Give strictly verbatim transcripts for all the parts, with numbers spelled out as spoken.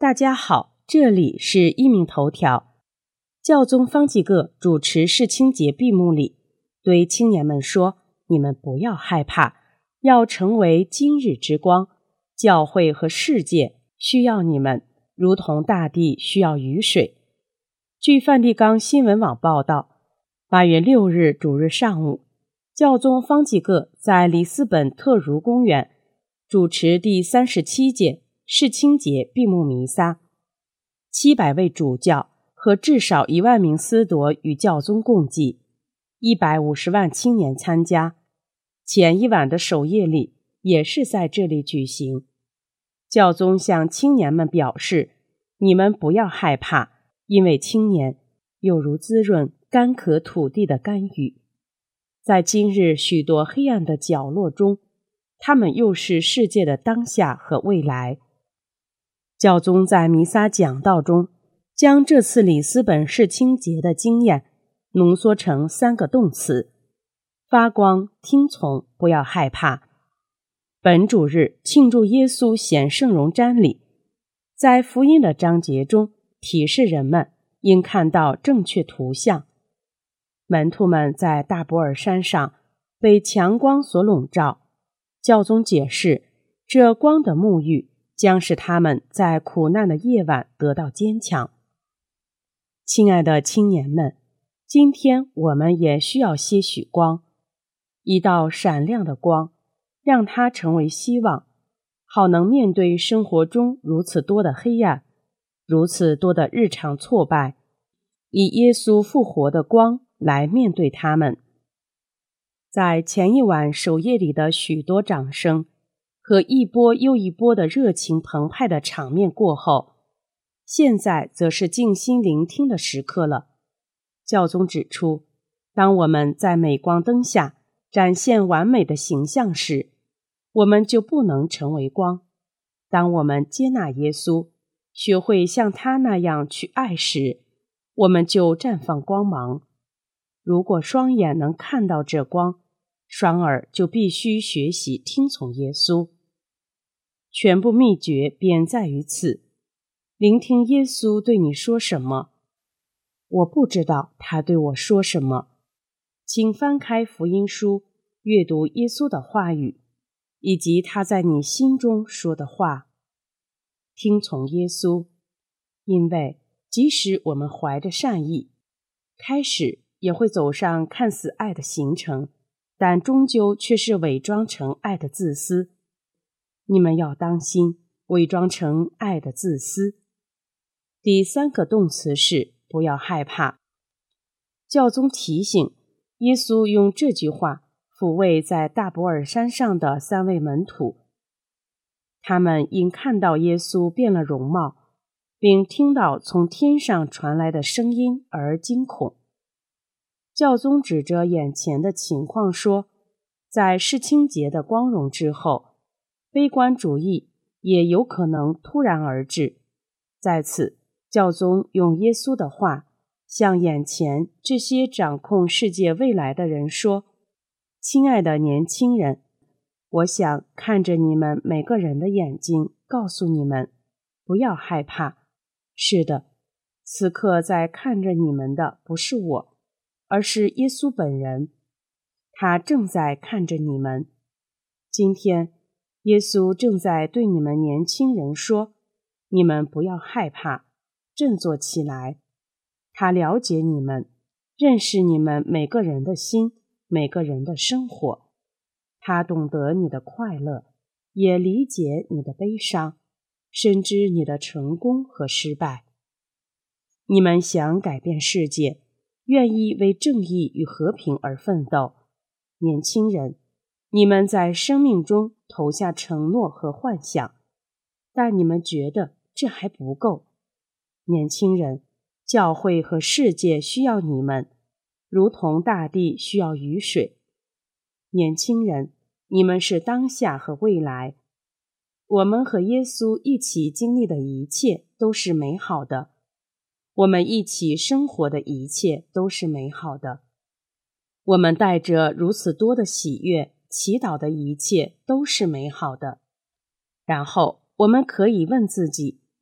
大家好，这里是一鸣头条。教宗方济各主持世青节闭幕礼，对青年们说：你们不要害怕，要成为今日之光。教会和世界需要你们，如同大地需要雨水。据梵蒂冈新闻网报道，八月六日主日上午，教宗方济各在里斯本特茹公园主持第三十七届世青节闭幕弥撒，七百位主教和至少一万名司铎与教宗共祭，一百五十万青年参加。前一晚的守夜礼也是在这里举行。教宗向青年们表示：你们不要害怕，因为青年有如滋润干渴土地的甘雨。在今日许多黑暗的角落中，他们又是世界的当下和未来。教宗在弥撒讲道中，将这次里斯本世青节的经验浓缩成三个动词：发光、听从、不要害怕。本主日庆祝耶稣显圣容瞻礼，在福音的章节中提示人们应看到正确图像。门徒们在大伯尔山上被强光所笼罩，教宗解释，这光的沐浴将使他们在苦难的夜晚得到坚强。亲爱的青年们，今天我们也需要些许光，一道闪亮的光，让它成为希望，好能面对生活中如此多的黑暗，如此多的日常挫败，以耶稣复活的光来面对他们。在前一晚守夜里的许多掌声和一波又一波的热情澎湃的场面过后，现在则是静心聆听的时刻了。教宗指出，当我们在镁光灯下展现完美的形象时，我们就不能成为光。当我们接纳耶稣，学会像他那样去爱时，我们就绽放光芒。如果双眼能看到这光，双耳就必须学习听从耶稣。全部秘诀便在于此，聆听耶稣对你说什么。我不知道他对我说什么，请翻开福音书，阅读耶稣的话语，以及他在你心中说的话。听从耶稣，因为即使我们怀着善意，开始也会走上看似爱的行程，但终究却是伪装成爱的自私。你们要当心，伪装成爱的自私。第三个动词是不要害怕。教宗提醒，耶稣用这句话抚慰在大伯尔山上的三位门徒，他们因看到耶稣变了容貌，并听到从天上传来的声音而惊恐。教宗指着眼前的情况说，在世青节的光荣之后，悲观主义也有可能突然而至。在此，教宗用耶稣的话向眼前这些掌控世界未来的人说：亲爱的年轻人，我想看着你们每个人的眼睛，告诉你们，不要害怕。是的，此刻在看着你们的不是我，而是耶稣本人，他正在看着你们。今天，耶稣正在对你们年轻人说，你们不要害怕，振作起来。他了解你们，认识你们每个人的心，每个人的生活。他懂得你的快乐，也理解你的悲伤，深知你的成功和失败。你们想改变世界，愿意为正义与和平而奋斗。年轻人，你们在生命中投下承诺和幻想，但你们觉得这还不够。年轻人，教会和世界需要你们，如同大地需要雨水。年轻人，你们是当下和未来。我们和耶稣一起经历的一切都是美好的，我们一起生活的一切都是美好的。我们带着如此多的喜悦祈祷的一切都是美好的。然后我们可以问自己，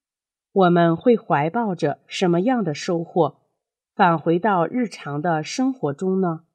我们会怀抱着什么样的收获返回到日常的生活中呢？